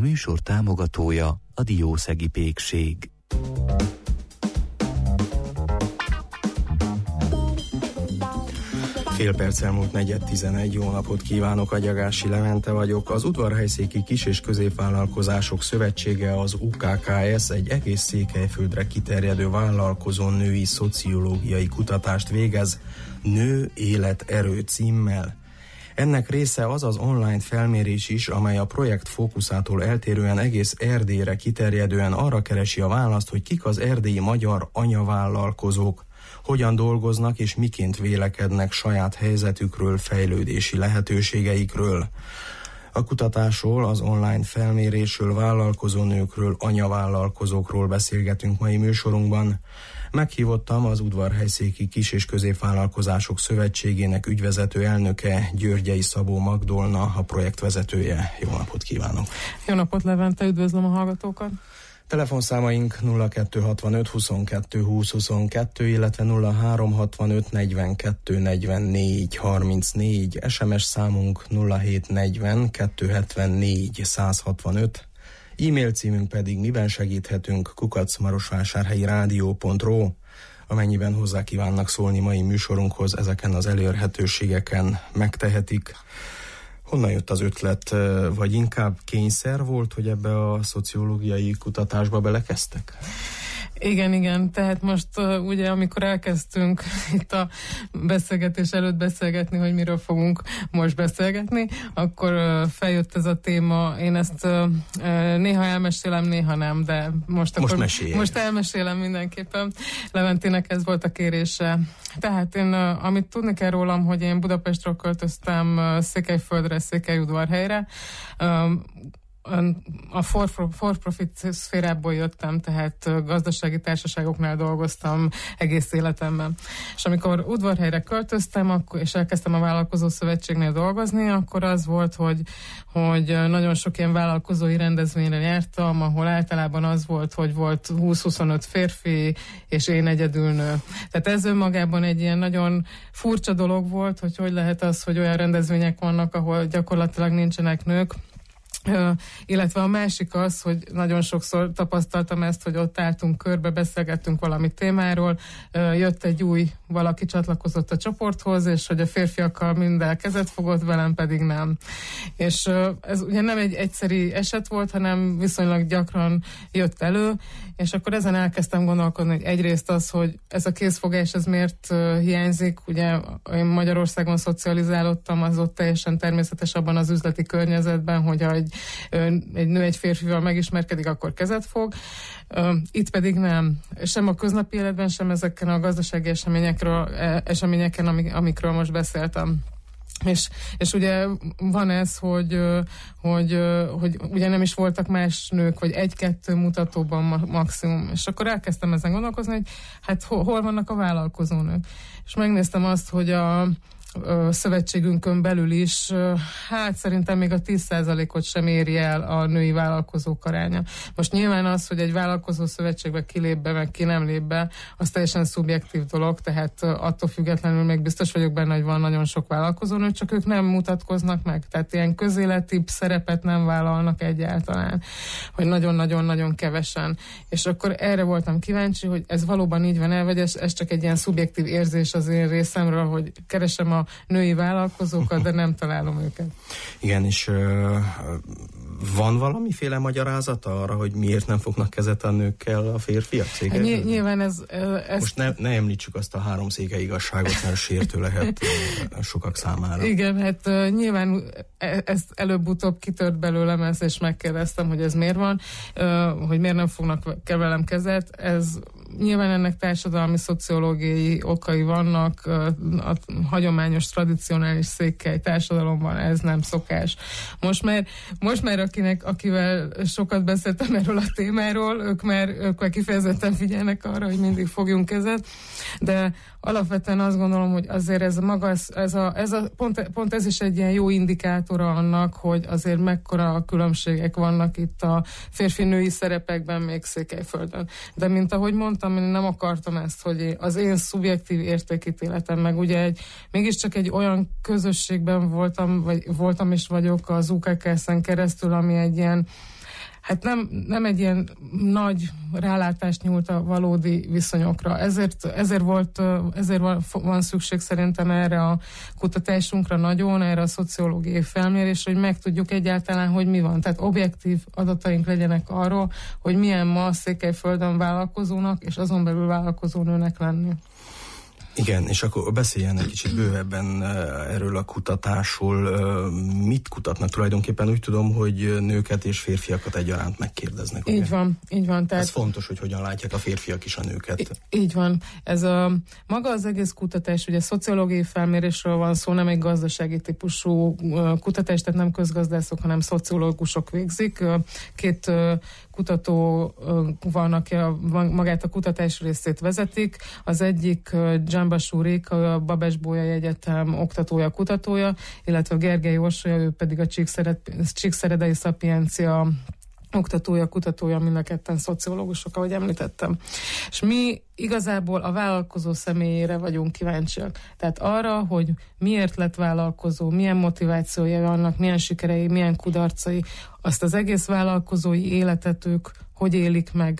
műsor támogatója a Diószegi Pékség. Fél perc elmúlt 4:11, jó napot kívánok, Agyagási Levente vagyok. Az Udvarhelyszéki Kis- és Középvállalkozások Szövetsége, az UKKS egy egész Székelyföldre kiterjedő vállalkozó női szociológiai kutatást végez, Nő, élet, erő címmel. Ennek része az az online felmérés is, amely a projekt fókuszától eltérően egész Erdélyre kiterjedően arra keresi a választ, hogy kik az erdélyi magyar anyavállalkozók, hogyan dolgoznak és miként vélekednek saját helyzetükről, fejlődési lehetőségeikről. A kutatásról, az online felmérésről, vállalkozónőkről, anyavállalkozókról beszélgetünk mai műsorunkban. Meghívottam az Udvarhelyszéki Kis- és Középvállalkozások Szövetségének ügyvezető elnöke, Györgyei Szabó Magdolna, a projektvezetője. Jó napot kívánok! Jó napot, Levente, üdvözlöm a hallgatókat! Telefonszámaink 0265 22 20 22, illetve 0365 42 44 34, SMS számunk 0740 274 165, e-mail címünk pedig miben segíthetünk @marosvásárhelyi-rádió.ro. Amennyiben hozzá kívánnak szólni mai műsorunkhoz, ezeken az elérhetőségeken megtehetik. Honnan jött az ötlet, vagy inkább kényszer volt, hogy ebbe a szociológiai kutatásba belekezdtek? Igen, tehát most ugye amikor elkezdtünk itt a beszélgetés előtt beszélgetni, hogy miről fogunk most beszélgetni, akkor feljött ez a téma. Én ezt néha elmesélem, néha nem, de most elmesélem mindenképpen. Leventének ez volt a kérése. Tehát én, amit tudni kell rólam, hogy én Budapestről költöztem Székelyföldre, Székelyudvarhelyre, a for-profit szférából jöttem, tehát gazdasági társaságoknál dolgoztam egész életemben. És amikor Udvarhelyre költöztem, és elkezdtem a Vállalkozó Szövetségnél dolgozni, akkor az volt, hogy nagyon sok ilyen vállalkozói rendezvényre jártam, ahol általában az volt, hogy volt 20-25 férfi, és én egyedül nő. Tehát ez önmagában egy ilyen nagyon furcsa dolog volt, hogy lehet az, hogy olyan rendezvények vannak, ahol gyakorlatilag nincsenek nők. Illetve a másik az, hogy nagyon sokszor tapasztaltam ezt, hogy ott álltunk körbe, beszélgettünk valami témáról, jött egy új valaki, csatlakozott a csoporthoz, és hogy a férfiakkal minden kezet fogott, velem pedig nem. És ez ugye nem egy egyszeri eset volt, hanem viszonylag gyakran jött elő, és akkor ezen elkezdtem gondolkodni, hogy egyrészt az, hogy ez a készfogás, ez miért hiányzik. Ugye én Magyarországon szocializálódtam, az ott teljesen természetes abban az üzleti környezetben, hogy egy nő egy férfival megismerkedik, akkor kezet fog. Itt pedig nem. Sem a köznapi életben, sem ezeken a gazdasági eseményeken, amikről most beszéltem. És ugye van ez, hogy ugye nem is voltak más nők, vagy egy-kettő mutatóban maximum. És akkor elkezdtem ezen gondolkozni, hogy hát hol vannak a vállalkozónők. És megnéztem azt, hogy a szövetségünkön belül is, hát szerintem még a 10%-ot sem éri el a női vállalkozók aránya. Most nyilván az, hogy egy vállalkozó szövetségbe kilép be, meg ki nem lép be, az teljesen szubjektív dolog, tehát attól függetlenül még biztos vagyok benne, hogy van nagyon sok vállalkozónő, csak ők nem mutatkoznak meg, tehát ilyen közéleti szerepet nem vállalnak egyáltalán, hogy nagyon-nagyon-nagyon kevesen. És akkor erre voltam kíváncsi, hogy ez valóban így van-e, vagy ez csak egy ilyen szubjektív érzés az én részemről, hogy keresem a női vállalkozókat, de nem találom őket. Igen, és van valamiféle magyarázata arra, hogy miért nem fognak kezet a nőkkel a férfiak? Hát nyilván ez... Most ne említsük azt a 3 székely igazságot, mert sértő lehet sokak számára. Igen, hát nyilván ezt előbb-utóbb kitört belőlem ezt, és megkérdeztem, hogy ez miért van, hogy miért nem fognak velem kezet. Ez nyilván ennek társadalmi, szociológiai okai vannak, a hagyományos, tradicionális székely társadalomban ez nem szokás. Most már akivel sokat beszéltem erről a témáról, ők már kifejezetten figyelnek arra, hogy mindig fogjunk kezet, de alapvetően azt gondolom, hogy azért pont ez is egy ilyen jó indikátora annak, hogy azért mekkora különbségek vannak itt a férfi-női szerepekben még Székelyföldön. De mint ahogy mondtam, én nem akartam ezt, hogy az én szubjektív értékítéletem, meg ugye mégiscsak egy olyan közösségben voltam és vagyok az UKKS-en keresztül, ami egy ilyen hát nem egy ilyen nagy rálátást nyújt a valódi viszonyokra. Ezért van szükség szerintem erre a kutatásunkra nagyon, erre a szociológiai felmérésre, hogy megtudjuk egyáltalán, hogy mi van. Tehát objektív adataink legyenek arról, hogy milyen ma Székelyföldön vállalkozónak és azon belül vállalkozónőnek lenni. Igen, és akkor beszéljen egy kicsit bővebben erről a kutatásról. Mit kutatnak tulajdonképpen? Úgy tudom, hogy nőket és férfiakat egyaránt megkérdeznek. Így van. Tehát ez fontos, hogy hogyan látják a férfiak is a nőket. Így van. Ez maga az egész kutatás, ugye szociológiai felmérésről van szó, nem egy gazdasági típusú kutatás, tehát nem közgazdászok, hanem szociológusok végzik. Két kutató van, aki magát a kutatás részét vezetik. Az egyik Dzsambasúrik, a Babes-Bolyai Egyetem oktatója, kutatója, illetve Gergely Orsolya, ő pedig a Csíkszeredai Szapiencia oktatója, kutatója, mind a ketten szociológusok, ahogy említettem. És mi igazából a vállalkozó személyére vagyunk kíváncsiak. Tehát arra, hogy miért lett vállalkozó, milyen motivációja vannak, milyen sikerei, milyen kudarcai, azt az egész vállalkozói életet ők hogy élik meg,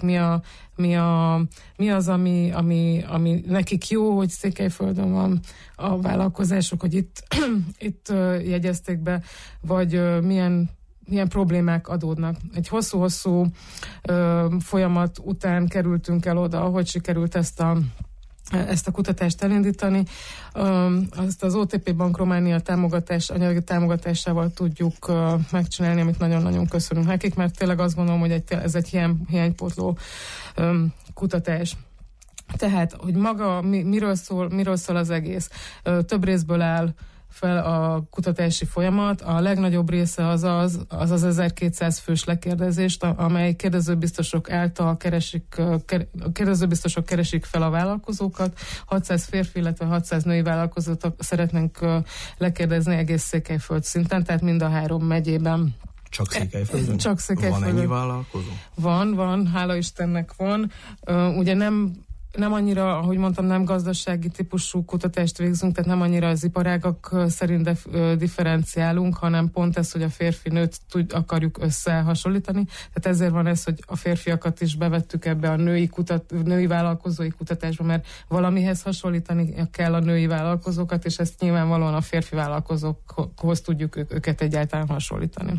mi az, ami nekik jó, hogy Székelyföldön van a vállalkozások, hogy itt jegyezték be, vagy milyen problémák adódnak. Egy hosszú-hosszú folyamat után kerültünk el oda, hogy sikerült ezt a kutatást elindítani. Azt az OTP Bank Románia anyagi támogatásával tudjuk megcsinálni, amit nagyon-nagyon köszönünk nekik, mert tényleg azt gondolom, hogy ez egy hiánypótló kutatás. Tehát, hogy maga miről szól az egész. Több részből áll fel a kutatási folyamat. A legnagyobb része az 1200 fős lekérdezést, amely kérdezőbiztosok által kérdezőbiztosok keresik fel a vállalkozókat. 600 férfi, illetve 600 női vállalkozót szeretnénk lekérdezni egész Székelyföld szinten, tehát mind a 3 megyében. Csak Székelyföldön? Csak Székelyföldön. Van ennyi vállalkozó? Van, hála Istennek van. Ugye nem annyira, ahogy mondtam, nem gazdasági típusú kutatást végzünk, tehát nem annyira az iparágak szerint differenciálunk, hanem pont ez, hogy a férfi-nőt akarjuk összehasonlítani. Tehát ezért van ez, hogy a férfiakat is bevettük ebbe a női vállalkozói kutatásba, mert valamihez hasonlítani kell a női vállalkozókat, és ezt nyilvánvalóan a férfi vállalkozókhoz tudjuk őket egyáltalán hasonlítani.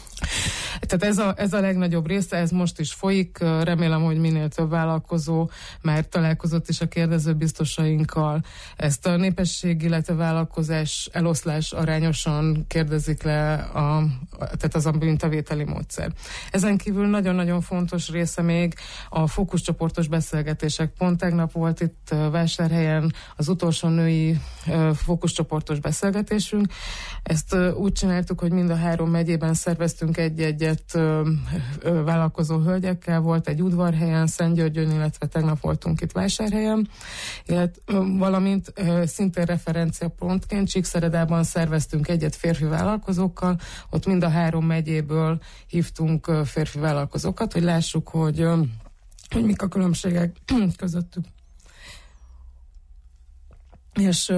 Tehát ez a legnagyobb része, ez most is folyik, remélem, hogy minél több vállalkozó már találkozott is a kérdezőbiztosainkkal. Ezt a népesség, illetve vállalkozás eloszlás arányosan kérdezik le, tehát az a bűntevételi módszer. Ezen kívül nagyon-nagyon fontos része még a fókuszcsoportos beszélgetések. Pont tegnap volt itt Vásárhelyen az utolsó női fókuszcsoportos beszélgetésünk. Ezt úgy csináltuk, hogy mind a 3 megyében szerveztünk egy-egyet vállalkozó hölgyekkel, volt egy Udvarhelyen, Szentgyörgyön, illetve tegnap voltunk itt Vásárhelyen, valamint szintén referenciapontként Csíkszeredában szerveztünk egyet férfi vállalkozókkal, ott mind a 3 megyéből hívtunk férfi vállalkozókat, hogy lássuk, hogy mik a különbségek közöttük. És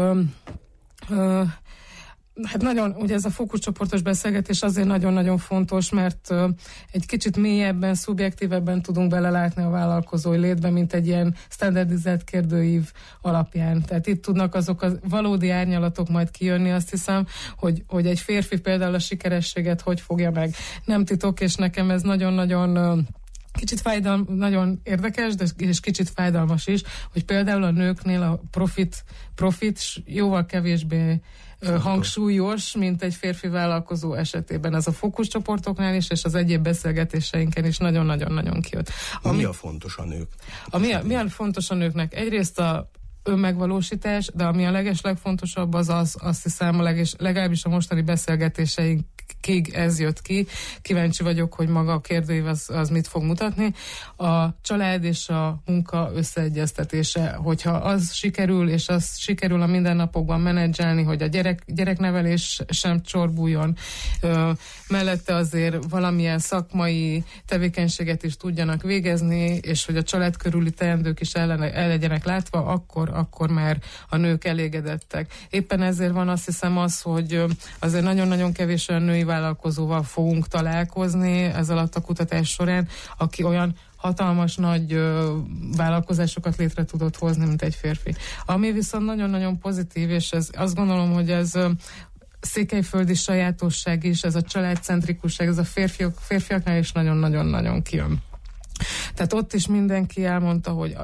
hát nagyon, ugye ez a fókuszcsoportos beszélgetés azért nagyon-nagyon fontos, mert egy kicsit mélyebben, szubjektívebben tudunk belelátni a vállalkozói létbe, mint egy ilyen standardizált kérdőív alapján. Tehát itt tudnak azok a valódi árnyalatok majd kijönni, azt hiszem, hogy egy férfi például a sikerességet hogy fogja meg. Nem titok, és nekem ez nagyon-nagyon nagyon érdekes, de és kicsit fájdalmas is, hogy például a nőknél a profit jóval kevésbé hangsúlyos, mint egy férfi vállalkozó esetében. Ez a fókuszcsoportoknál is, és az egyéb beszélgetéseinken is nagyon-nagyon-nagyon kijött. Mi a fontos a nők? Milyen fontos a nőknek? Egyrészt a önmegvalósítás, de ami a legfontosabb az azt hiszem, legalábbis a mostani beszélgetéseinkig ez jött ki. Kíváncsi vagyok, hogy maga a kérdőív az mit fog mutatni. A család és a munka összeegyeztetése, hogyha az sikerül, és az sikerül a mindennapokban menedzselni, hogy a gyereknevelés sem csorbuljon, mellette azért valamilyen szakmai tevékenységet is tudjanak végezni, és hogy a család körüli teendők is el legyenek látva, akkor már a nők elégedettek. Éppen ezért van azt hiszem hogy azért nagyon-nagyon kevés olyan női vállalkozóval fogunk találkozni ez alatt a kutatás során, aki olyan hatalmas nagy vállalkozásokat létre tudott hozni, mint egy férfi. Ami viszont nagyon-nagyon pozitív, és azt gondolom, hogy ez székelyföldi sajátosság is, ez a családcentrikusság, ez a férfiaknál is nagyon-nagyon-nagyon kijön. Tehát ott is mindenki elmondta, hogy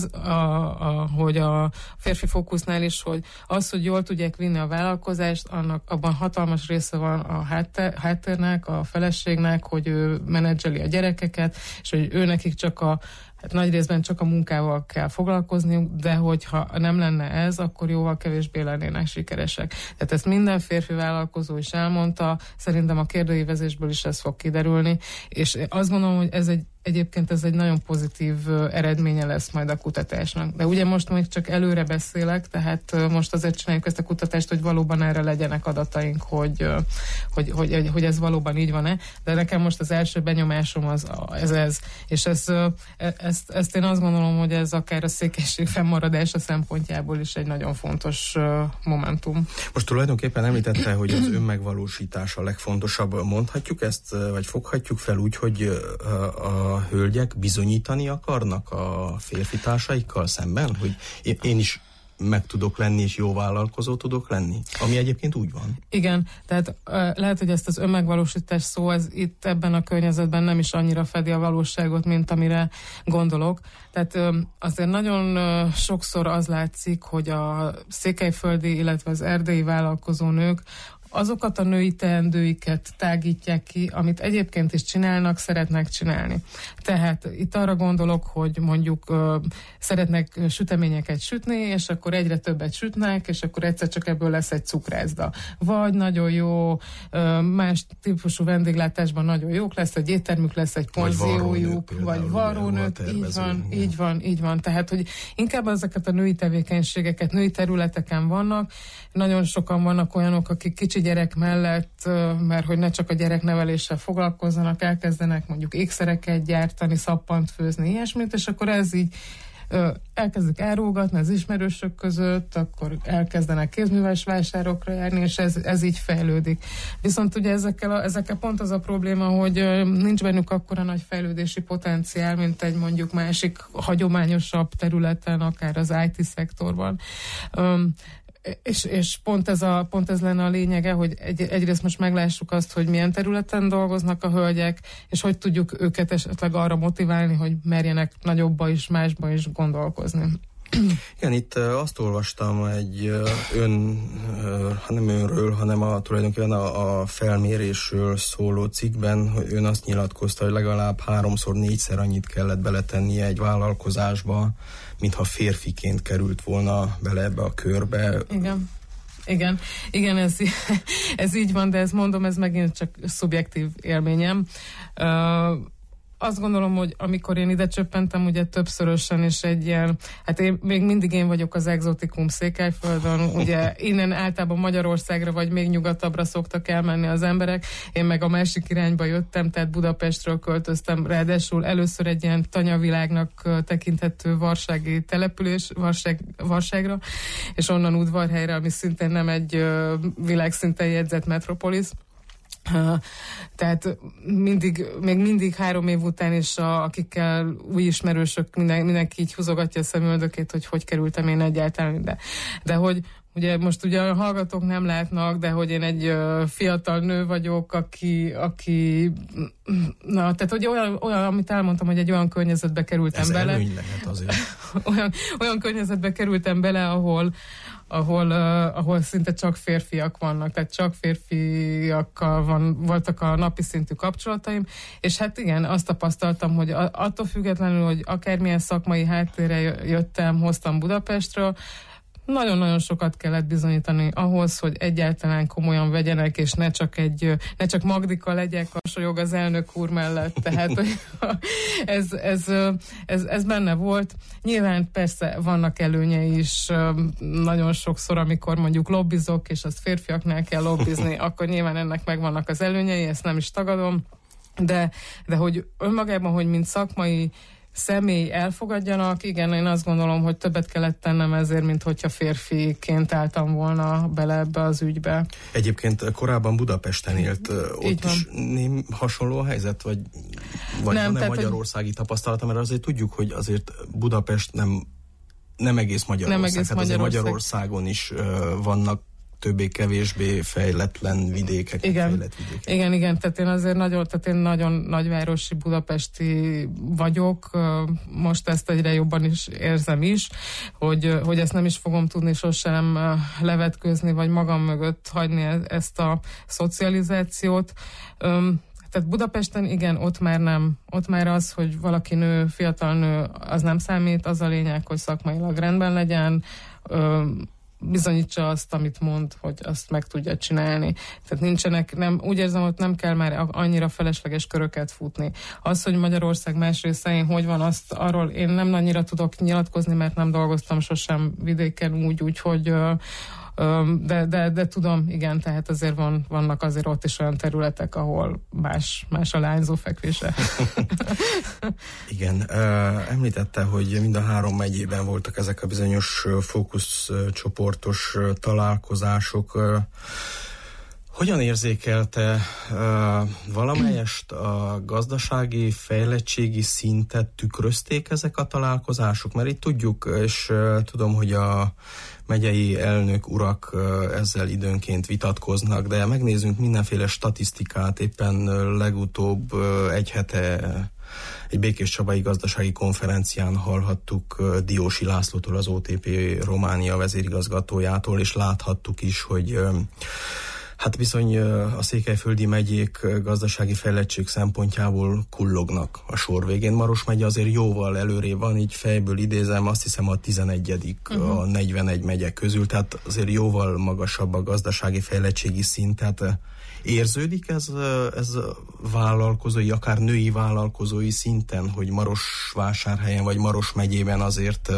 hogy a férfi fókusznál is, hogy az, hogy jól tudják vinni a vállalkozást, abban hatalmas része van a háttérnek, a feleségnek, hogy ő menedzseli a gyerekeket, és hogy ő nekik csak nagy részben csak a munkával kell foglalkozniuk, de hogyha nem lenne ez, akkor jóval kevésbé lennének sikeresek. Tehát ezt minden férfi vállalkozó is elmondta, szerintem a kérdőívezésből is ez fog kiderülni, és azt gondolom, hogy egyébként ez egy nagyon pozitív eredménye lesz majd a kutatásnak. De ugye most még csak előre beszélek, tehát most azért csináljuk ezt a kutatást, hogy valóban erre legyenek adataink, hogy ez valóban így van-e. De nekem most az első benyomásom ez. És ezt én azt gondolom, hogy ez akár a székelység fennmaradása szempontjából is egy nagyon fontos momentum. Most tulajdonképpen említette, hogy az önmegvalósítás a legfontosabb. Mondhatjuk ezt, vagy foghatjuk fel úgy, hogy a hölgyek bizonyítani akarnak a férfi társaikkal szemben, hogy én is meg tudok lenni, és jó vállalkozó tudok lenni? Ami egyébként úgy van. Igen, tehát lehet, hogy ezt az önmegvalósítás szó, ez itt ebben a környezetben nem is annyira fedi a valóságot, mint amire gondolok. Tehát azért nagyon sokszor az látszik, hogy a székelyföldi, illetve az erdélyi vállalkozónők azokat a női teendőiket tágítják ki, amit egyébként is csinálnak, szeretnek csinálni. Tehát itt arra gondolok, hogy mondjuk szeretnek süteményeket sütni, és akkor egyre többet sütnek, és akkor egyszer csak ebből lesz egy cukrászda. Vagy nagyon jó, más típusú vendéglátásban nagyon jók lesz, egy éttermük lesz, egy konziójuk, vagy varrónők, így van. Tehát, hogy inkább ezeket a női tevékenységeket, női területeken vannak, nagyon sokan vannak olyanok, akik kicsi gyerek mellett, mert hogy ne csak a gyerekneveléssel foglalkozzanak, elkezdenek mondjuk ékszereket gyártani, szappant főzni, ilyesmit, és akkor ez így elkezdik elrógatni az ismerősök között, akkor elkezdenek kézműves vásárokra járni, és ez így fejlődik. Viszont ugye ezekkel pont az a probléma, hogy nincs bennük akkora nagy fejlődési potenciál, mint egy mondjuk másik hagyományosabb területen, akár az IT-szektorban. És pont ez lenne a lényege, hogy egyrészt most meglássuk azt, hogy milyen területen dolgoznak a hölgyek, és hogy tudjuk őket esetleg arra motiválni, hogy merjenek nagyobba is, másba is gondolkozni. Igen, itt azt olvastam egy nem önről, hanem tulajdonképpen a felmérésről szóló cikkben, hogy ön azt nyilatkozta, hogy legalább 3-4-szer annyit kellett beletennie egy vállalkozásba, mintha férfiként került volna bele ebbe a körbe. Igen, ez így van, de ez megint csak szubjektív élményem. Azt gondolom, hogy amikor én ide csöppentem, ugye többszörösen, és egy ilyen, még mindig én vagyok az exotikum Székelyföldön, ugye innen általában Magyarországra, vagy még nyugatabbra szoktak elmenni az emberek, én meg a másik irányba jöttem, tehát Budapestről költöztem, ráadásul először egy ilyen tanyavilágnak tekinthető varsági település, Varságra, és onnan Udvarhelyre, ami szintén nem egy világszinten jegyzett metropolisz. Tehát még mindig 3 év után is akikkel új ismerősök, mindenki így húzogatja a szemöldökét, hogy kerültem én egyáltalán ide. De hogy ugye most ugye a hallgatók nem látnak, de hogy én egy fiatal nő vagyok, aki tehát hogy olyan, amit elmondtam, hogy egy olyan környezetbe kerültem ez bele. Ez előny lehet azért. olyan környezetbe kerültem bele, ahol szinte csak férfiak vannak, tehát csak férfiakkal voltak a napi szintű kapcsolataim, és hát igen, azt tapasztaltam, hogy attól függetlenül, hogy akármilyen szakmai háttérre jöttem, hoztam Budapestről, nagyon-nagyon sokat kellett bizonyítani ahhoz, hogy egyáltalán komolyan vegyenek, és ne csak Magdika legyek, hasolyog az elnök úr mellett. Tehát ez benne volt. Nyilván persze vannak előnyei is nagyon sokszor, amikor mondjuk lobbizok, és azt férfiaknál kell lobbizni, akkor nyilván ennek megvannak az előnyei, ezt nem is tagadom, de hogy önmagában, hogy mint szakmai személy elfogadjanak. Igen, én azt gondolom, hogy többet kellett tennem ezért, mint hogyha férfiként álltam volna bele ebbe az ügybe. Egyébként korábban Budapesten élt, ott is hasonló a helyzet, vagy nem, van-e magyarországi tapasztalata, mert azért tudjuk, hogy azért Budapest nem egész Magyarország, hát azért Magyarországon is vannak többé-kevésbé fejletlen vidékek. Igen, tehát én azért nagyon nagyvárosi budapesti vagyok, most ezt egyre jobban is érzem is, hogy ezt nem is fogom tudni sosem levetkőzni, vagy magam mögött hagyni ezt a szocializációt. Tehát Budapesten igen, ott már nem. Ott már az, hogy valaki nő, fiatal nő, az nem számít, az a lényeg, hogy szakmailag rendben legyen, bizonyítsa azt, amit mond, hogy azt meg tudja csinálni. Tehát úgy érzem, hogy nem kell már annyira felesleges köröket futni. Az, hogy Magyarország más részein hogy van, arról én nem annyira tudok nyilatkozni, mert nem dolgoztam sosem vidéken úgy, hogy de tudom, igen, tehát azért vannak azért ott is olyan területek, ahol más a lányzó fekvése. Igen, említette, hogy mind a 3 megyében voltak ezek a bizonyos fókuszcsoportos találkozások. Hogyan érzékelte valamelyest a gazdasági, fejlettségi szintet tükrözték ezek a találkozások? Mert itt tudjuk, és tudom, hogy a megyei elnök urak ezzel időnként vitatkoznak, de megnézzünk mindenféle statisztikát. Éppen legutóbb egy hete egy Békéscsabai gazdasági konferencián hallhattuk Diósi Lászlótól, az OTP Románia vezérigazgatójától, és láthattuk is, hogy hát bizony a székelyföldi megyék gazdasági fejlettség szempontjából kullognak a sor végén. Maros megye azért jóval előrébb van, így fejből idézem, azt hiszem a 11. a 41 megye közül, tehát azért jóval magasabb a gazdasági fejlettségi szint. Tehát érződik ez vállalkozói, akár női vállalkozói szinten, hogy Marosvásárhelyen vagy Maros megyében azért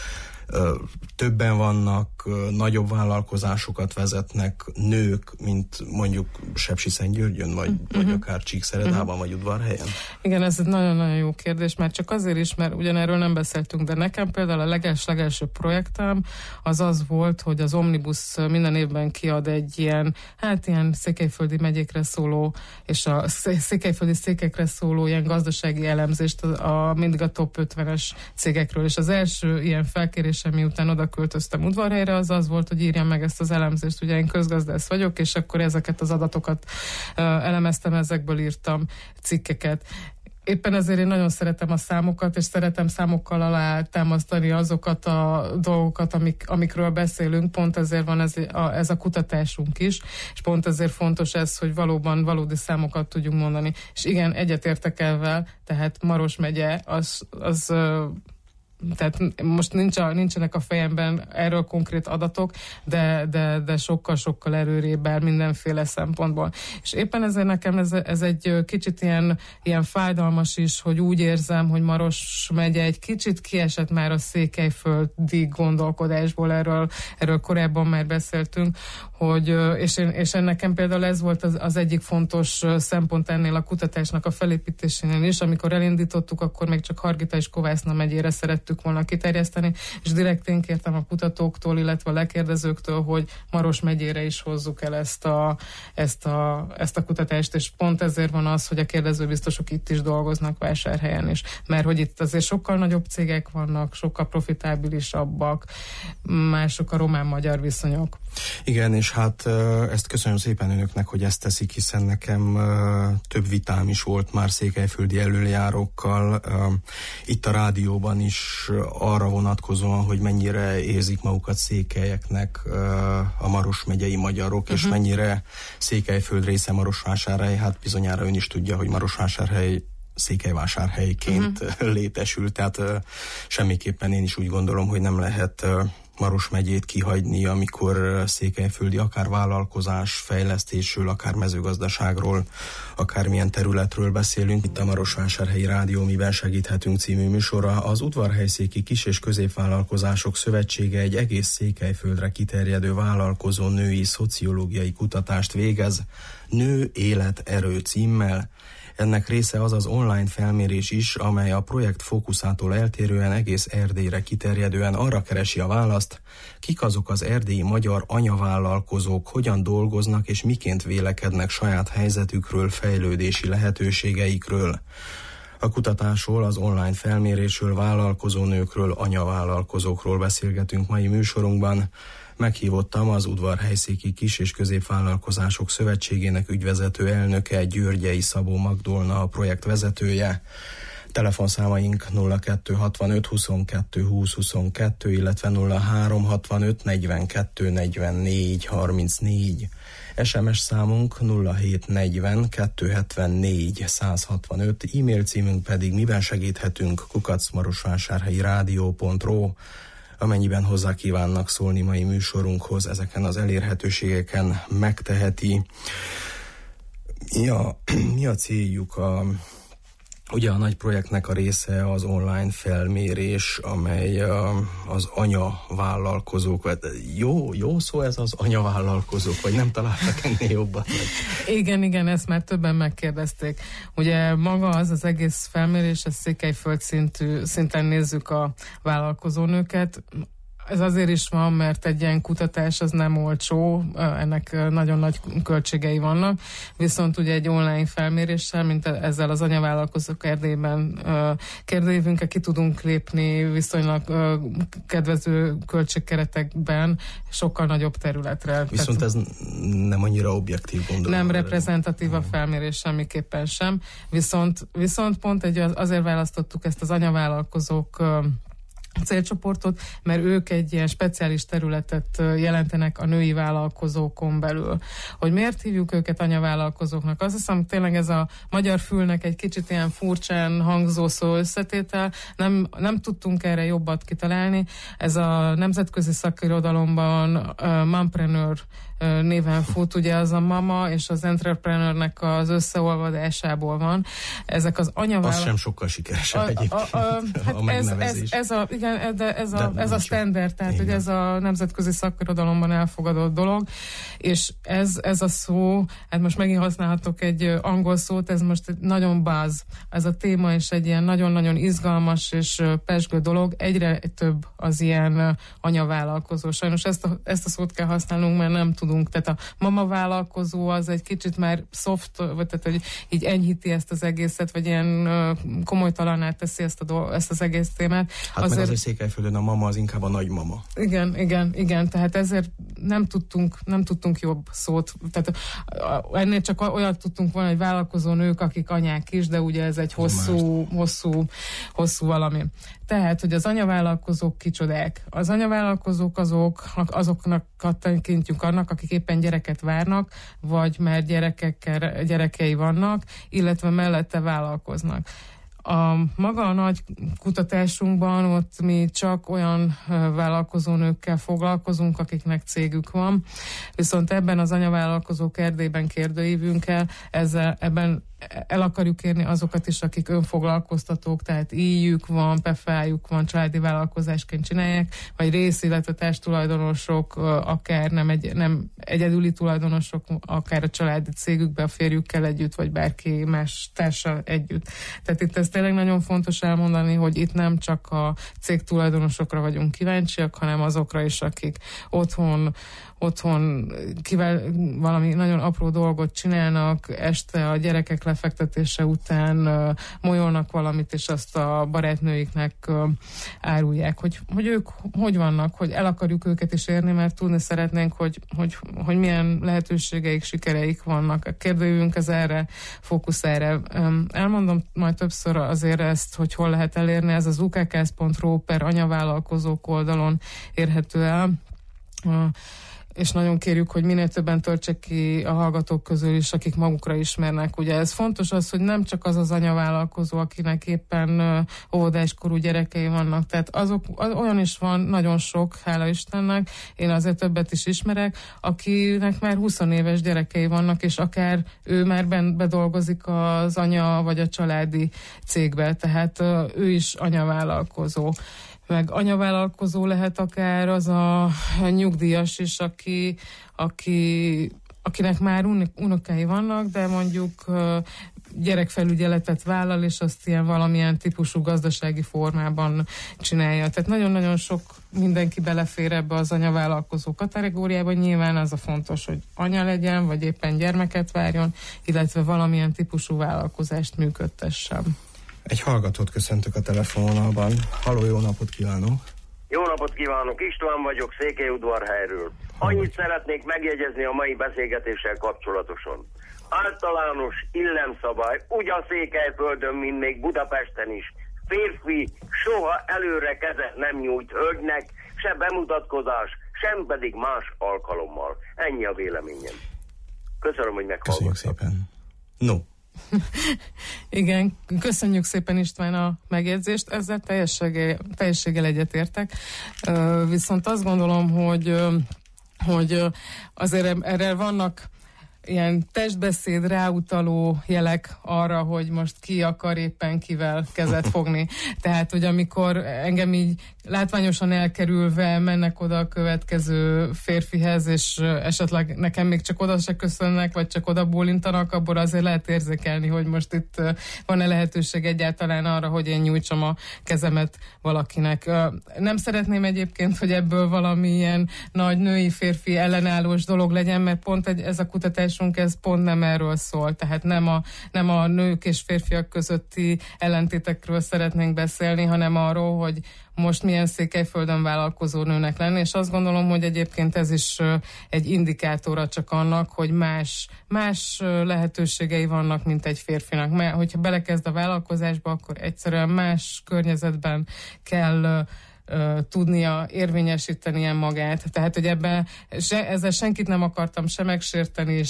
többen vannak, nagyobb vállalkozásokat vezetnek nők, mint mondjuk Sepsiszentgyörgyön, vagy akár Csíkszeredában, vagy Udvarhelyen? Igen, ez egy nagyon-nagyon jó kérdés, mert csak azért is, mert ugyanerről nem beszéltünk, de nekem például a legelső projektem az volt, hogy az Omnibus minden évben kiad egy ilyen székelyföldi megyékre szóló, és a székelyföldi székekre szóló ilyen gazdasági elemzést mindig a top 50-es cégekről, és az első ilyen felkérés, miután oda költöztem Udvarhelyre, az volt, hogy írjam meg ezt az elemzést. Ugye én közgazdász vagyok, és akkor ezeket az adatokat elemeztem, ezekből írtam cikkeket. Éppen ezért én nagyon szeretem a számokat, és szeretem számokkal alátámasztani azokat a dolgokat, amikről beszélünk. Pont ezért van ez a kutatásunk is, és pont ezért fontos ez, hogy valóban valódi számokat tudjunk mondani. És igen, egyetértek ezzel, tehát Maros megye tehát most nincsenek a fejemben erről konkrét adatok, de sokkal-sokkal erőrébb áll mindenféle szempontból. És éppen ezért nekem ez egy kicsit ilyen fájdalmas is, hogy úgy érzem, hogy Maros megye egy kicsit kiesett már a székelyföldi gondolkodásból, erről korábban már beszéltünk, és nekem például ez volt az egyik fontos szempont ennél a kutatásnak a felépítésénél is. Amikor elindítottuk, akkor még csak Hargita és Kovászna megyére szerettük volna kiterjeszteni, és direkt én kértem a kutatóktól, illetve a lekérdezőktől, hogy Maros megyére is hozzuk el ezt a kutatást, és pont ezért van az, hogy a kérdezőbiztosok itt is dolgoznak Vásárhelyen is, mert hogy itt azért sokkal nagyobb cégek vannak, sokkal profitábilisabbak, mások a román-magyar viszonyok. Igen, és hát ezt köszönöm szépen önöknek, hogy ezt teszik, hiszen nekem több vitám is volt már székelyföldi elöljárókkal, itt a rádióban is arra vonatkozóan, hogy mennyire érzik magukat székelyeknek a Maros megyei magyarok, és mennyire Székelyföld része Marosvásárhely. Hát bizonyára ön is tudja, hogy Marosvásárhely székelyvásárhelyként létesült, tehát semmiképpen én is úgy gondolom, hogy nem lehet Maros megyét kihagyni, amikor székelyföldi akár vállalkozás fejlesztésről, akár mezőgazdaságról, akármilyen területről beszélünk. Itt a Marosvásárhelyi Rádió Miben segíthetünk című műsora. Az Udvarhelyszéki Kis- és Középvállalkozások Szövetsége egy egész Székelyföldre kiterjedő vállalkozó női szociológiai kutatást végez, Nő, élet, erő címmel. Ennek része az az online felmérés is, amely a projekt fókuszától eltérően egész Erdélyre kiterjedően arra keresi a választ, kik azok az erdélyi magyar anyavállalkozók, hogyan dolgoznak és miként vélekednek saját helyzetükről, fejlődési lehetőségeikről. A kutatásról, az online felmérésről, vállalkozónőkről, anyavállalkozókról beszélgetünk mai műsorunkban. Meghívottam az Udvarhelyszéki Kis- és Középvállalkozások Szövetségének ügyvezető elnöke, Györgyei Szabó Magdolna, a projekt vezetője. Telefonszámaink 0265 22 20 22, illetve 0365 42 44 34. SMS számunk 0740 274 165, e-mail címünk pedig miben segíthetünk @marosvásárhelyi-rádió.ro. Amennyiben hozzá kívánnak szólni mai műsorunkhoz, ezeken az elérhetőségeken megteheti. Mi a céljuk? Ugye a nagy projektnek a része az online felmérés, amely az anyavállalkozók, jó szó ez az anyavállalkozók, vagy nem találtak ennél jobbat? Igen, ezt már többen megkérdezték. Ugye maga az egész felmérés, ez Székelyföld szinten nézzük a vállalkozónőket. Ez azért is van, mert egy ilyen kutatás az nem olcsó, ennek nagyon nagy költségei vannak, viszont ugye egy online felméréssel, mint ezzel az anyavállalkozók Erdélyben kérdőívünkkel ki tudunk lépni viszonylag kedvező költségkeretekben sokkal nagyobb területre. Viszont tehát ez nem annyira objektív, gondolom. Nem reprezentatív a felmérés semmiképpen sem, viszont pont azért választottuk ezt az anyavállalkozók célcsoportot, mert ők egy ilyen speciális területet jelentenek a női vállalkozókon belül. Hogy miért hívjuk őket anyavállalkozóknak? Azt hiszem, tényleg ez a magyar fülnek egy kicsit ilyen furcsán hangzó szó összetétel, nem tudtunk erre jobbat kitalálni. Ez a nemzetközi szakirodalomban mompreneur néven fut, ugye az a mama és az entrepreneurnek az összeolvadásából van. Ezek az Az sem sokkal sikeresebb egyébként a megnevezés. Ez a standard, tehát hogy ez a nemzetközi szakirodalomban elfogadott dolog, és ez a szó, hát most megint használhatok egy angol szót, ez most nagyon buzz. Ez a téma is egy ilyen nagyon-nagyon izgalmas és pezsgő dolog, egyre több az ilyen anyavállalkozó. Sajnos ezt a szót kell használnunk, mert nem tudunk. Tehát a mama vállalkozó az egy kicsit már soft, vagy tehát hogy így enyhíti ezt az egészet, vagy ilyen komolytalanná teszi ezt az egész témát. Hát azért... meg azért Székelyföldön a mama az inkább a nagymama. Igen, tehát ezért nem tudtunk jobb szót. Tehát ennél csak olyat tudtunk volna, hogy vállalkozó nők, akik anyák is, de ugye ez egy hosszú valami. Tehát, hogy az anyavállalkozók kicsodák. Az anyavállalkozók azoknak tekintjük annak, akik éppen gyereket várnak, vagy már gyerekei vannak, illetve mellette vállalkoznak. Maga a nagy kutatásunkban ott mi csak olyan vállalkozónőkkel foglalkozunk, akiknek cégük van, viszont ebben az anyavállalkozók Erdélyben kérdőívünkkel ebben el akarjuk érni azokat is, akik önfoglalkoztatók, tehát íjük van, PFA-juk van, családi vállalkozásként csinálják, vagy rész, illetve társtulajdonosok, akár nem egyedüli tulajdonosok, akár a családi cégükben, a férjükkel együtt, vagy bárki más társal együtt. Tehát itt ez tényleg nagyon fontos elmondani, hogy itt nem csak a cég tulajdonosokra vagyunk kíváncsiak, hanem azokra is, akik otthon valami nagyon apró dolgot csinálnak, este a gyerekek lefektetése után molyolnak valamit, és azt a barátnőiknek árulják, hogy ők hogy vannak, hogy el akarjuk őket is érni, mert tudni szeretnénk, hogy milyen lehetőségeik, sikereik vannak. A kérdőjünk ez erre fókuszál. Elmondom majd többször azért ezt, hogy hol lehet elérni, ez az ukks.ro/anyavállalkozók oldalon érhető el. És nagyon kérjük, hogy minél többen töltsék ki a hallgatók közül is, akik magukra ismernek. Ugye ez fontos az, hogy nem csak az anyavállalkozó, akinek éppen óvodáskorú gyerekei vannak. Tehát olyan is van, nagyon sok, hála Istennek, én azért többet is ismerek, akinek már 20 éves gyerekei vannak, és akár ő már bedolgozik az anya vagy a családi cégbe, tehát ő is anyavállalkozó. Meg anyavállalkozó lehet akár az a nyugdíjas is, akinek már unokái vannak, de mondjuk gyerekfelügyeletet vállal, és azt ilyen valamilyen típusú gazdasági formában csinálja. Tehát nagyon-nagyon sok mindenki belefér ebbe az anyavállalkozó kategóriába. Nyilván az a fontos, hogy anya legyen, vagy éppen gyermeket várjon, illetve valamilyen típusú vállalkozást működtessen. Egy hallgatót köszöntök a telefonvonalban. Halló, jó napot kívánok! Jó napot kívánok, István vagyok Székelyudvarhelyről. Annyit szeretnék megjegyezni a mai beszélgetéssel kapcsolatosan. Általános illemszabály, ugyan Székelyföldön, mint még Budapesten is. Férfi soha előre kezet nem nyújt hölgynek, se bemutatkozás, sem pedig más alkalommal. Ennyi a véleményem. Köszönöm, hogy meghallgattak. Köszönjük szépen. No. Igen, köszönjük szépen István a megjegyzést, ezzel teljességgel egyetértek. Viszont azt gondolom, hogy azért erre vannak ilyen testbeszéd ráutaló jelek arra, hogy most ki akar éppen kivel kezet fogni. Tehát, hogy amikor engem így látványosan elkerülve mennek oda a következő férfihez, és esetleg nekem még csak oda se köszönnek, vagy csak oda bólintanak, abból azért lehet érzékelni, hogy most itt van-e lehetőség egyáltalán arra, hogy én nyújtsam a kezemet valakinek. Nem szeretném egyébként, hogy ebből valamilyen nagy női-férfi ellenállós dolog legyen, mert pont ez a kutatásunk, ez pont nem erről szól. Tehát nem a nők és férfiak közötti ellentétekről szeretnénk beszélni, hanem arról, hogy most milyen Székelyföldön vállalkozó nőnek lenni, és azt gondolom, hogy egyébként ez is egy indikátora csak annak, hogy más lehetőségei vannak, mint egy férfinak. Mert hogyha belekezd a vállalkozásba, akkor egyszerűen más környezetben kell tudnia érvényesítenie magát. Tehát, hogy ebben ezzel senkit nem akartam sem megsérteni,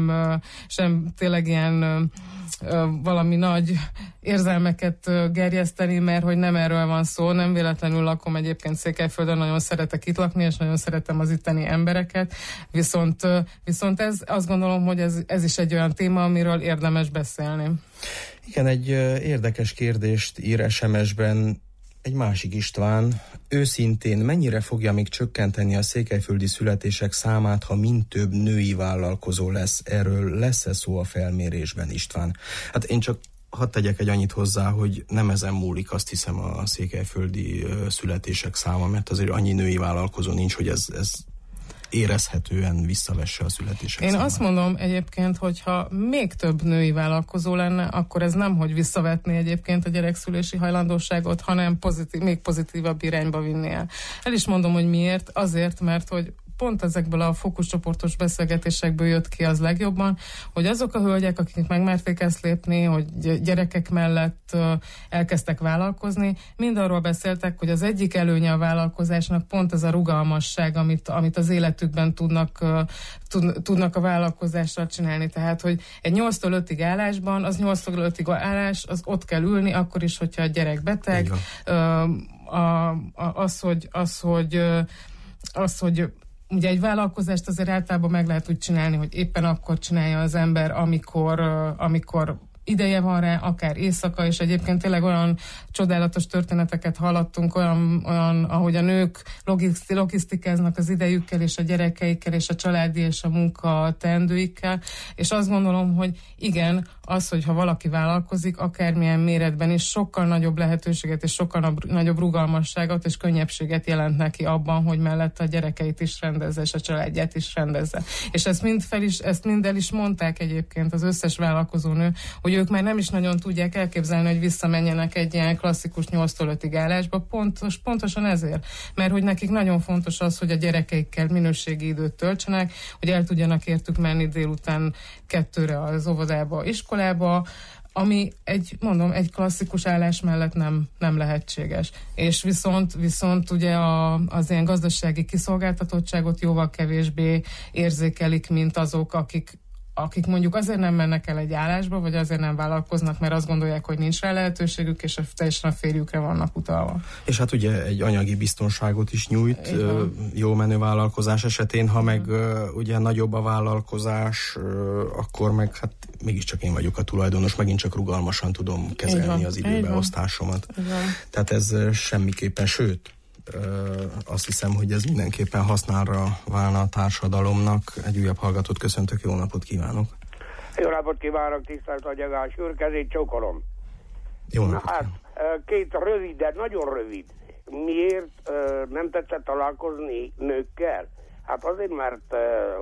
sem tényleg ilyen valami nagy érzelmeket gerjeszteni, mert hogy nem erről van szó, nem véletlenül lakom egyébként Székelyföldön, nagyon szeretek itt lakni, és nagyon szeretem az itteni embereket, viszont ez, azt gondolom, hogy ez is egy olyan téma, amiről érdemes beszélni. Igen, egy érdekes kérdést ír SMS-ben egy másik István. Őszintén mennyire fogja még csökkenteni a székelyföldi születések számát, ha mind több női vállalkozó lesz? Erről lesz-e szó a felmérésben, István? Hát én csak hadd tegyek egy annyit hozzá, hogy nem ezen múlik, azt hiszem, a székelyföldi születések száma, mert azért annyi női vállalkozó nincs, hogy ez érezhetően visszavesse a születések számát. Én azt mondom egyébként, hogyha még több női vállalkozó lenne, akkor ez nem, hogy visszavetné egyébként a gyerekszülési hajlandóságot, hanem még pozitívabb irányba vinné el. El is mondom, hogy miért. Azért, mert hogy pont ezekből a fókuszcsoportos beszélgetésekből jött ki az legjobban, hogy azok a hölgyek, akik megmerték ezt lépni, hogy gyerekek mellett elkezdtek vállalkozni, mind arról beszéltek, hogy az egyik előnye a vállalkozásnak pont ez a rugalmasság, amit az életükben tudnak a vállalkozással csinálni. Tehát, hogy egy 8-tól 5-ig állásban, az 8-tól 5-ig állás, az ott kell ülni, akkor is, hogyha a gyerek beteg. Az, hogy ugye egy vállalkozást azért általában meg lehet úgy csinálni, hogy éppen akkor csinálja az ember, amikor ideje van rá, akár éjszaka, és egyébként tényleg olyan csodálatos történeteket hallottunk, olyan ahogy a nők logisztikáznak az idejükkel, és a gyerekeikkel, és a családi és a munka teendőikkel, és azt gondolom, hogy igen, az, hogyha valaki vállalkozik, akármilyen méretben is, sokkal nagyobb lehetőséget, és sokkal nagyobb rugalmasságot, és könnyebbséget jelent neki abban, hogy mellette a gyerekeit is rendezze, és a családját is rendezze. És ezt mind el is mondták egyébként az összes vállalkozó nő, hogy ők már nem is nagyon tudják elképzelni, hogy visszamenjenek egy ilyen klasszikus 8-tól 5-ig állásba, pontosan ezért. Mert hogy nekik nagyon fontos az, hogy a gyerekeikkel minőségi időt töltsenek, hogy el tudjanak értük menni délután 2-re az óvodába, iskolába, ami egy klasszikus állás mellett nem lehetséges. És viszont ugye az ilyen gazdasági kiszolgáltatottságot jóval kevésbé érzékelik, mint azok, akik mondjuk azért nem mennek el egy állásba, vagy azért nem vállalkoznak, mert azt gondolják, hogy nincs rá lehetőségük, és teljesen a férjükre vannak utalva. És hát ugye egy anyagi biztonságot is nyújt jó menő vállalkozás esetén, ha meg ugye nagyobb a vállalkozás, akkor meg hát mégiscsak én vagyok a tulajdonos, megint csak rugalmasan tudom kezelni az időbeosztásomat. Tehát ez semmiképpen, sőt, azt hiszem, hogy ez mindenképpen hasznára válna a társadalomnak. Egy újabb hallgatót köszöntök, jó napot kívánok! Jó napot kívánok, tisztelt agyagás úr, kezét csókolom. Jó napot. Hát, két rövid, de nagyon rövid. Miért nem tetszett találkozni nőkkel? Hát azért, mert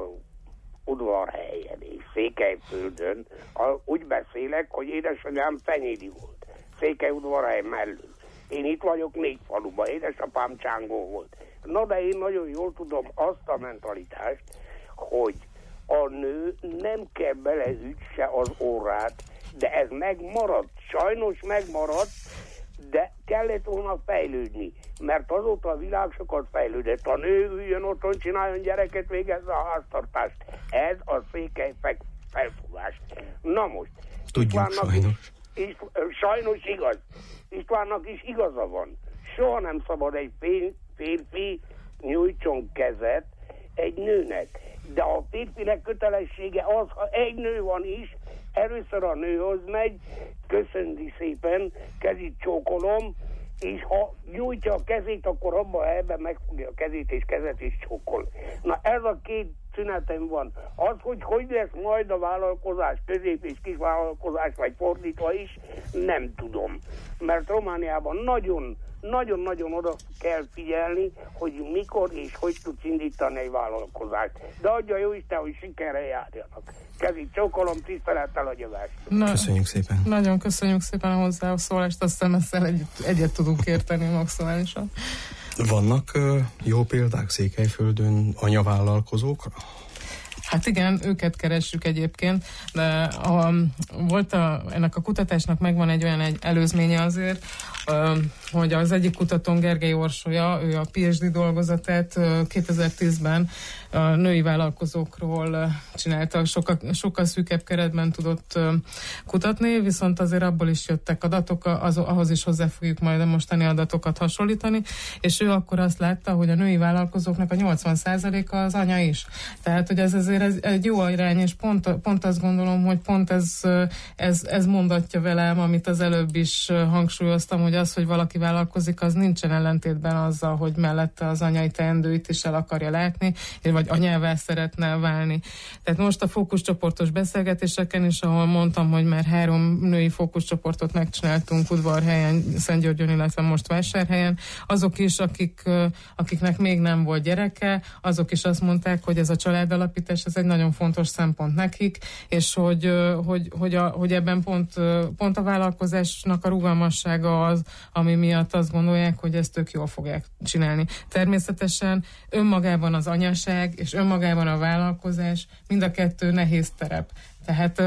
Udvarhelyen és Székelyföldön úgy beszélek, hogy édesanyám fenyédi volt. Székelyudvarhely mellett. Én itt vagyok 4 faluban, édesapám csángó volt. Na de én nagyon jól tudom azt a mentalitást, hogy a nő nem kell beleütse az órát, de ez megmaradt, sajnos megmaradt, de kellett volna fejlődni, mert azóta a világ sokat fejlődött. A nő üljön otthon, csináljon gyereket, végezze a háztartást. Ez a székely felfogás. Na most. Tudjuk, sajnos. Sajnos igaz. Istvánnak is igaza van. Soha nem szabad egy férfi nyújtson kezet egy nőnek. De a férfinek kötelessége az, ha egy nő van is, először a nőhoz megy, köszöndi szépen, kezét csókolom, és ha nyújtja a kezét, akkor abban a helyben megfogja a kezét és kezet is csókol. Na ez a két szünetem van. Az, hogy lesz majd a vállalkozás, közép és kis vállalkozás, vagy fordítva is, nem tudom. Mert Romániában nagyon-nagyon oda kell figyelni, hogy mikor és hogy tudsz indítani egy vállalkozást. De adja jó Isten, hogy sikerre járjanak. Kezét csókolom, tisztelettel agyagás. Köszönjük szépen. Nagyon köszönjük szépen a hozzászólást, azt hiszem ezzel egyet tudunk érteni maximálisan. Vannak jó példák Székelyföldön anyavállalkozókra? Hát igen, őket keressük egyébként, de ennek a kutatásnak megvan egy olyan előzménye azért, hogy az egyik kutatón, Gergely Orsolya, ő a PhD dolgozatát 2010-ben a női vállalkozókról csinálta, sokkal szűkebb keretben tudott kutatni, viszont azért abból is jöttek adatok, ahhoz is hozzá fogjuk majd a mostani adatokat hasonlítani, és ő akkor azt látta, hogy a női vállalkozóknak a 80%-a az anya is. Tehát, hogy ez azért egy jó irány, és pont azt gondolom, hogy pont ez mondatja velem, amit az előbb is hangsúlyoztam, hogy az, hogy valaki vállalkozik, az nincsen ellentétben azzal, hogy mellette az anyai teendőit is el akarja látni, vagy anyává szeretne válni. Tehát most a fókuszcsoportos beszélgetéseken is, ahol mondtam, hogy már 3 női fókuszcsoportot megcsináltunk Udvarhelyen, Szentgyörgyön, illetve most Vásárhelyen, azok is, akiknek még nem volt gyereke, azok is azt mondták, hogy ez a családalapítás, ez egy nagyon fontos szempont nekik, és hogy ebben pont a vállalkozásnak a rugalmassága az, ami miatt azt gondolják, hogy ezt tök jól fogják csinálni. Természetesen önmagában az anyaság és önmagában a vállalkozás mind a kettő nehéz terep. Tehát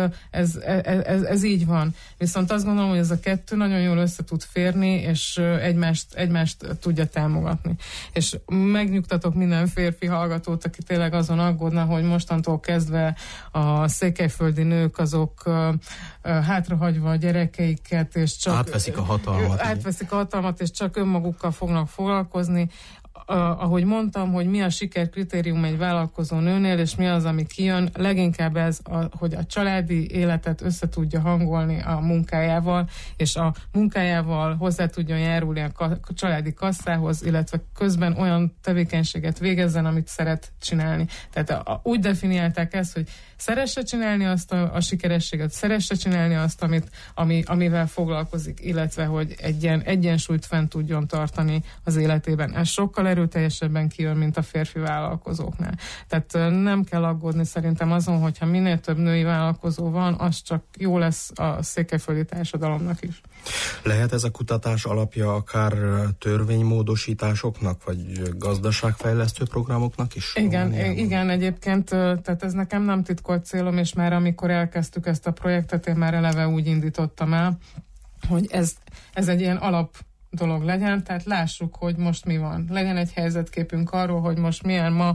ez így van. Viszont azt gondolom, hogy ez a kettő nagyon jól össze tud férni, és egymást tudja támogatni. És megnyugtatok minden férfi hallgatót, aki tényleg azon aggódna, hogy mostantól kezdve a székelyföldi nők azok hátrahagyva a gyerekeiket, és csak átveszik a hatalmat, és csak önmagukkal fognak foglalkozni. Ahogy mondtam, hogy mi a sikerkritérium egy vállalkozó nőnél, és mi az, ami kijön, leginkább ez, hogy a családi életet össze tudja hangolni a munkájával, és a munkájával hozzá tudjon járulni a családi kasszához, illetve közben olyan tevékenységet végezzen, amit szeret csinálni. Tehát úgy definiálták ezt, hogy szeresse csinálni azt a sikerességet, szeresse csinálni azt, amivel foglalkozik, illetve hogy egy ilyen egyensúlyt fent tudjon tartani az életében. Ez sokkal erőteljesebben kijön, mint a férfi vállalkozóknál. Tehát nem kell aggódni szerintem azon, hogyha minél több női vállalkozó van, az csak jó lesz a székelyföldi társadalomnak is. Lehet ez a kutatás alapja akár törvénymódosításoknak, vagy gazdaságfejlesztő programoknak is? Igen, egyébként, tehát ez nekem nem titkolt célom, és már amikor elkezdtük ezt a projektet, én már eleve úgy indítottam el, hogy ez egy ilyen alap dolog legyen, tehát lássuk, hogy most mi van. Legyen egy helyzetképünk arról, hogy most milyen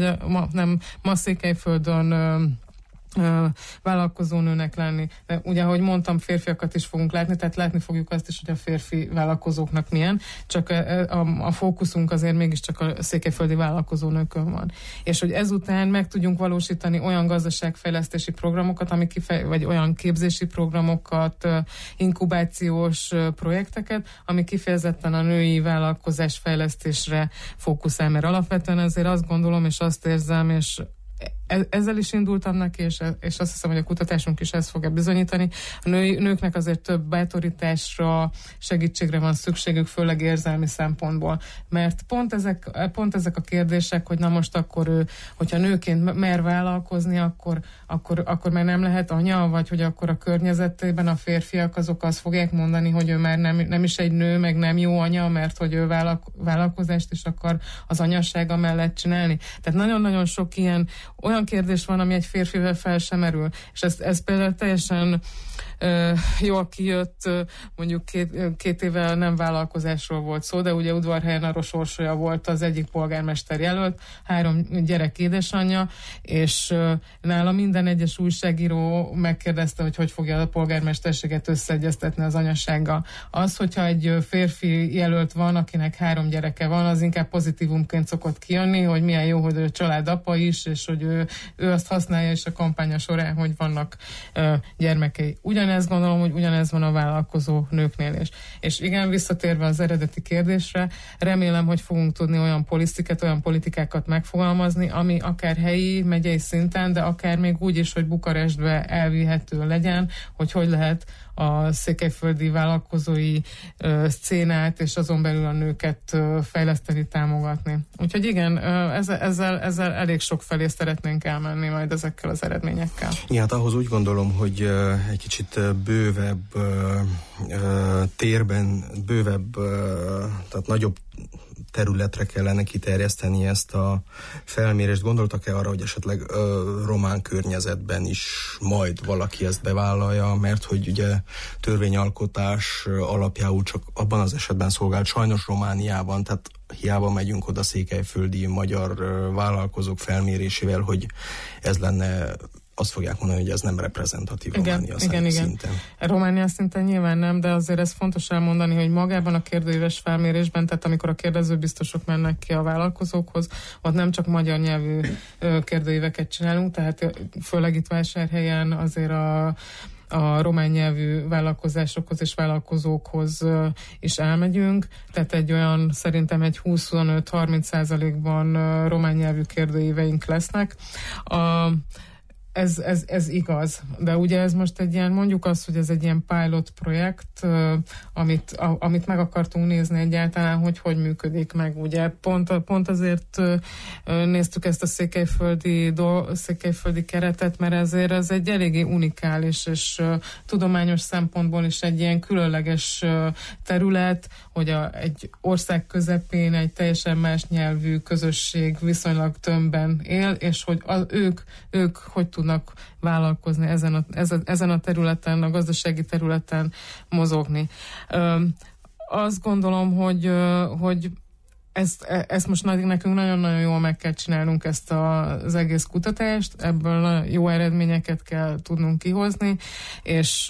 ma Székelyföldön vállalkozónőnek lenni. De ugye, ahogy mondtam, férfiakat is fogunk látni, tehát látni fogjuk azt is, hogy a férfi vállalkozóknak milyen, csak a fókuszunk azért mégiscsak a székelyföldi vállalkozónőkön van. És hogy ezután meg tudjunk valósítani olyan gazdaságfejlesztési programokat, vagy olyan képzési programokat, inkubációs projekteket, ami kifejezetten a női vállalkozás fejlesztésre fókuszál, mert alapvetően azért azt gondolom, és azt érzem, és ezzel is indultam neki, és azt hiszem, hogy a kutatásunk is ezt fogja bizonyítani. A nőknek azért több bátorításra, segítségre van szükségük, főleg érzelmi szempontból. Mert pont ezek a kérdések, hogy na most akkor hogyha nőként mer vállalkozni, akkor már nem lehet anya, vagy hogy akkor a környezetében a férfiak azok azt fogják mondani, hogy ő már nem is egy nő, meg nem jó anya, mert hogy ő vállalkozást is akar az anyassága mellett csinálni. Tehát nagyon-nagyon sok olyan kérdés van, ami egy férfivel fel sem merül. És ez például teljesen jól kijött, mondjuk két éve nem vállalkozásról volt szó, de ugye Udvarhelyen Aros Orsolya volt az egyik polgármester jelölt, 3 gyerek édesanyja, és nála minden egyes újságíró megkérdezte, hogy fogja a polgármesterséget összeegyeztetni az anyasággal. Az, hogyha egy férfi jelölt van, akinek 3 gyereke van, az inkább pozitívumként szokott kijönni, hogy milyen jó, hogy ő családapa is, és hogy ő azt használja is a kampánya során, hogy vannak gyermekei. Ugyanezt gondolom, hogy ugyanez van a vállalkozó nőknél is. És igen, visszatérve az eredeti kérdésre, remélem, hogy fogunk tudni olyan politikákat megfogalmazni, ami akár helyi, megyei szinten, de akár még úgy is, hogy Bukarestbe elvihető legyen, hogy lehet a székelyföldi vállalkozói szcénát és azon belül a nőket fejleszteni, támogatni. Úgyhogy igen, ezzel elég sok felé szeretnénk elmenni majd ezekkel az eredményekkel. Ja, hát ahhoz úgy gondolom, hogy egy kicsit bővebb térben, tehát nagyobb területre kellene kiterjeszteni ezt a felmérést. Gondoltak-e arra, hogy esetleg román környezetben is majd valaki ezt bevállalja, mert hogy ugye törvényalkotás alapjául csak abban az esetben szolgált sajnos Romániában, tehát hiába megyünk oda székelyföldi magyar vállalkozók felmérésével, hogy ez lenne, azt fogják mondani, hogy ez nem reprezentatív Románia szinten. Románia szinten nyilván nem, de azért ez fontos elmondani, hogy magában a kérdőíves felmérésben, tehát amikor a kérdezőbiztosok mennek ki a vállalkozókhoz, ott nem csak magyar nyelvű kérdőíveket csinálunk, tehát főleg itt Vásárhelyen azért a román nyelvű vállalkozásokhoz és vállalkozókhoz is elmegyünk, tehát szerintem egy 25-30%-ban román nyelvű kérdőíveink lesznek. Ez igaz, de ugye ez most egy ilyen, mondjuk azt, hogy ez egy ilyen pilot projekt, amit meg akartunk nézni egyáltalán, hogy működik meg. Ugye pont azért néztük ezt a székelyföldi keretet, mert ezért ez egy eléggé unikális és tudományos szempontból is egy ilyen különleges terület, hogy egy ország közepén egy teljesen más nyelvű közösség viszonylag tömbben él, és hogy ők hogy tudnak vállalkozni ezen a területen, a gazdasági területen mozogni. Azt gondolom, hogy ezt most nekünk nagyon-nagyon jól meg kell csinálnunk, ezt az egész kutatást, ebből jó eredményeket kell tudnunk kihozni, és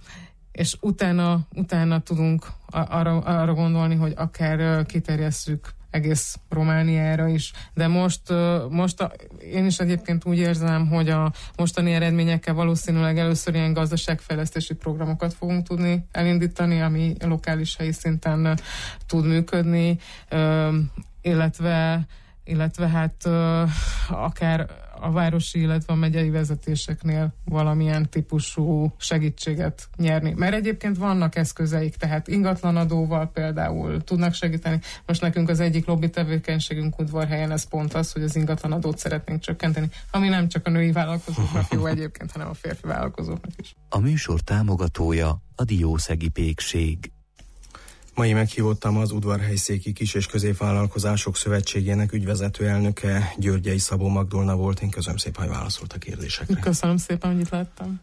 utána tudunk arra gondolni, hogy akár kiterjesszük egész Romániára is. De most én is egyébként úgy érzem, hogy a mostani eredményekkel valószínűleg először ilyen gazdaságfejlesztési programokat fogunk tudni elindítani, ami lokális helyi szinten tud működni, illetve hát akár a városi, illetve a megyei vezetéseknél valamilyen típusú segítséget nyerni. Mert egyébként vannak eszközeik, tehát ingatlanadóval például tudnak segíteni. Most nekünk az egyik lobby tevékenységünk Udvarhelyen ez pont az, hogy az ingatlanadót szeretnénk csökkenteni, ami nem csak a női vállalkozóknak jó egyébként, hanem a férfi vállalkozóknak is. A műsor támogatója a Diószegi Pékség. Mai meghívottam az Udvarhelyszéki Kis- és Középvállalkozások Szövetségének ügyvezető elnöke, Györgyei Szabó Magdolna volt. Én köszönöm szépen, hogy válaszolt a kérdésekre. Köszönöm szépen, hogy itt láttam.